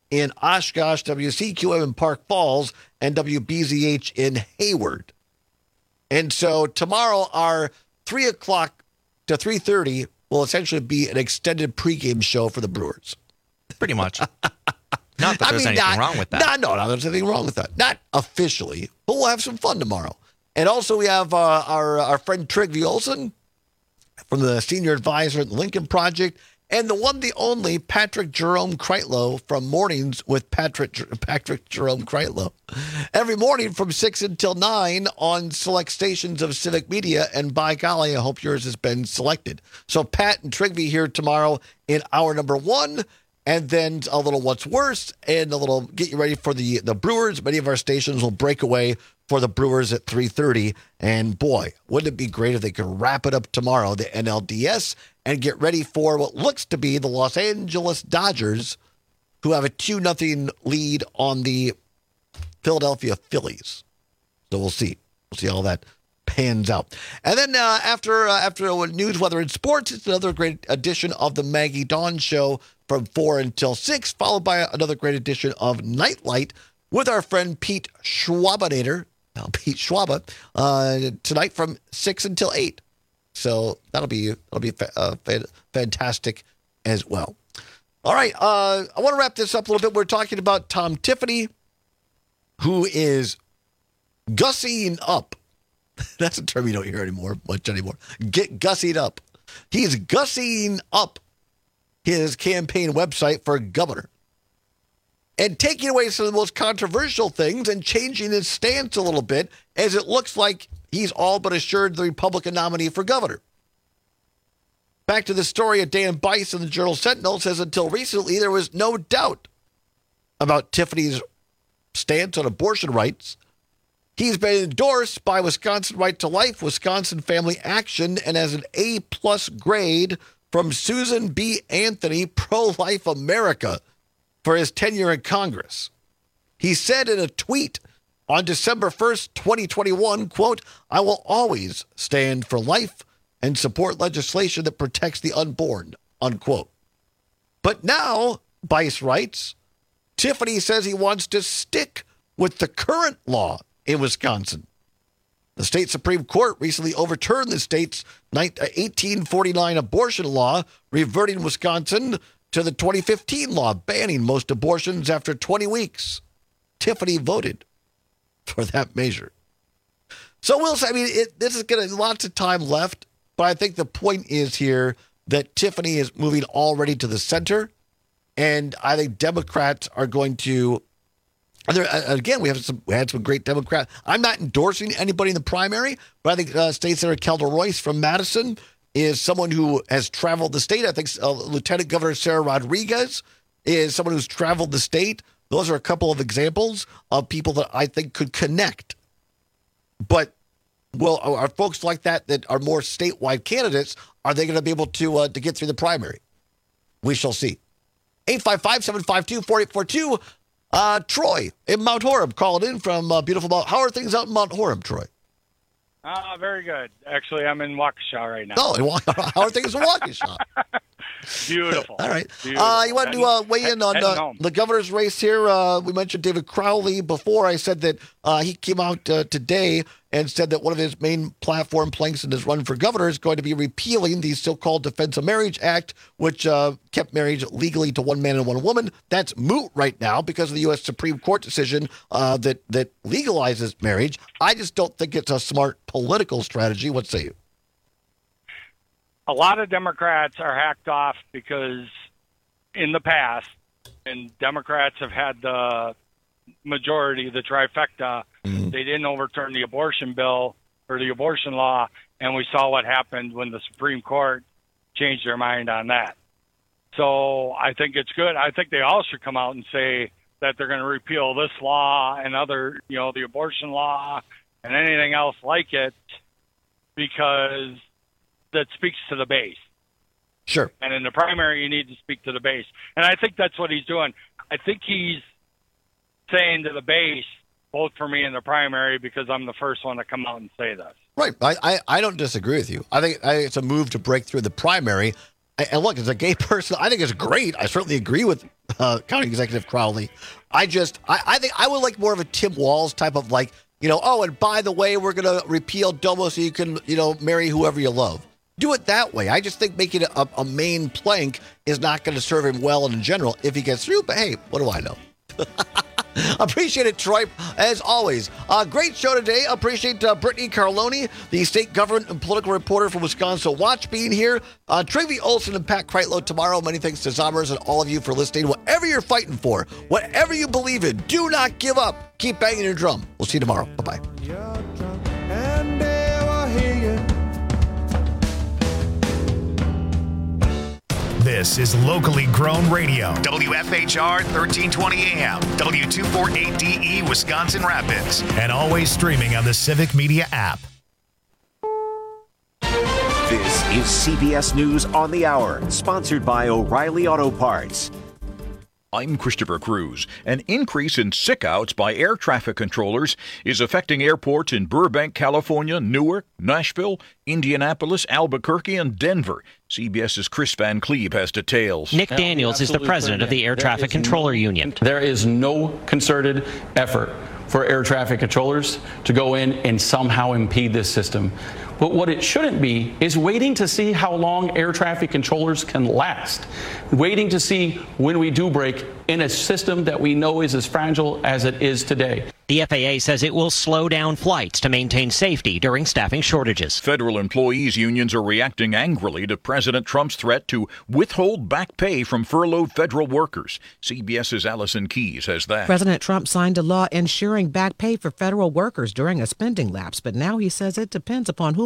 in Oshkosh, WCQM in Park Falls, and WBZH in Hayward. And so tomorrow, our 3 o'clock to 3:30 will essentially be an extended pregame show for the Brewers. Pretty much. Not that there's anything wrong with that. No, there's anything wrong with that. Not officially, but we'll have some fun tomorrow. And also we have our friend Trygve Olsen from the senior advisor at the Lincoln Project, and the one, the only Patrick Jerome Kreitlow from Mornings with Patrick Jerome Kreitlow. Every morning from 6 until 9 on select stations of Civic Media, and by golly, I hope yours has been selected. So Pat and Trygve here tomorrow in hour number 1, and then a little What's Worse, and a little get you ready for the Brewers. Many of our stations will break away for the Brewers at 3:30. And boy, wouldn't it be great if they could wrap it up tomorrow, the NLDS, and get ready for what looks to be the Los Angeles Dodgers, who have a 2-0 lead on the Philadelphia Phillies. So we'll see. We'll see how that pans out. And then after news, weather, and sports, it's another great edition of the Maggie Dawn Show from 4 until 6, followed by another great edition of Nightlight with our friend Pete Schwabinator, Pete Schwaba, tonight from 6 until 8. So that'll be fantastic as well. All right, I want to wrap this up a little bit. We're talking about Tom Tiffany, who is gussying up. That's a term you don't hear much anymore. Get gussied up. He's gussying up his campaign website for governor and taking away some of the most controversial things and changing his stance a little bit, as it looks like he's all but assured the Republican nominee for governor. Back to the story of Dan Bice in the Journal-Sentinel says until recently there was no doubt about Tiffany's stance on abortion rights. He's been endorsed by Wisconsin Right to Life, Wisconsin Family Action, and has an A+ grade from Susan B. Anthony, Pro-Life America, for his tenure in Congress. He said in a tweet on December 1st, 2021, quote, "I will always stand for life and support legislation that protects the unborn," unquote. But now, Bice writes, Tiffany says he wants to stick with the current law in Wisconsin. The state Supreme Court recently overturned the state's 1849 abortion law, reverting Wisconsin to the 2015 law banning most abortions after 20 weeks. Tiffany voted for that measure. So we'll say, this is going to lots of time left, but I think the point is here that Tiffany is moving already to the center, and I think Democrats are going to. Again, we had some great Democrats. I'm not endorsing anybody in the primary, but I think State Senator Kelda Royce from Madison is someone who has traveled the state. I think Lieutenant Governor Sarah Rodriguez is someone who's traveled the state. Those are a couple of examples of people that I think could connect. But, well, are folks like that are more statewide candidates, are they going to be able to get through the primary? We shall see. 855-752-4842. Troy in Mount Horeb calling in from beautiful Mount. How are things out in Mount Horeb, Troy? Very good. Actually, I'm in Waukesha right now. Oh, how are things in Waukesha? Beautiful. All right. Beautiful. You want to weigh in on the governor's race here? We mentioned David Crowley before. I said that he came out today and said that one of his main platform planks in his run for governor is going to be repealing the so-called Defense of Marriage Act, which kept marriage legally to one man and one woman. That's moot right now because of the U.S. Supreme Court decision that legalizes marriage. I just don't think it's a smart political strategy. What say you? A lot of Democrats are hacked off because in the past, and Democrats have had the majority, the trifecta, they didn't overturn the abortion bill or the abortion law, and we saw what happened when the Supreme Court changed their mind on that. So I think it's good. I think they all should come out and say that they're going to repeal this law and other, the abortion law and anything else like it, because that speaks to the base. Sure. And in the primary, you need to speak to the base. And I think that's what he's doing. I think he's saying to the base, vote for me in the primary because I'm the first one to come out and say this. Right. I don't disagree with you. I think it's a move to break through the primary. And look, as a gay person, I think it's great. I certainly agree with County Executive Crowley. I think I would like more of a Tim Walz type of like, and by the way, we're going to repeal DOMA so you can, marry whoever you love. Do it that way. I just think making it a main plank is not going to serve him well in general if he gets through. But hey, what do I know? Appreciate it, Troy, as always. Great show today. Appreciate Brittany Carloni, the state government and political reporter from Wisconsin Watch, being here. Travi Olson and Pat Kreitlow tomorrow. Many thanks to Zommers and all of you for listening. Whatever you're fighting for, whatever you believe in, do not give up. Keep banging your drum. We'll see you tomorrow. Bye-bye. This is locally grown radio. WFHR 1320 AM, W248DE, Wisconsin Rapids, and always streaming on the Civic Media app. This is CBS News on the Hour, sponsored by O'Reilly Auto Parts. I'm Christopher Cruz. An increase in sick-outs by air traffic controllers is affecting airports in Burbank, California, Newark, Nashville, Indianapolis, Albuquerque, and Denver. CBS's Chris Van Cleve has details. Nick Daniels is the president of the Air Traffic Controller Union. There is no concerted effort for air traffic controllers to go in and somehow impede this system. But what it shouldn't be is waiting to see how long air traffic controllers can last, waiting to see when we do break in a system that we know is as fragile as it is today. The FAA says it will slow down flights to maintain safety during staffing shortages. Federal employees unions are reacting angrily to President Trump's threat to withhold back pay from furloughed federal workers. CBS's Allison Keyes has that. President Trump signed a law ensuring back pay for federal workers during a spending lapse, but now he says it depends upon who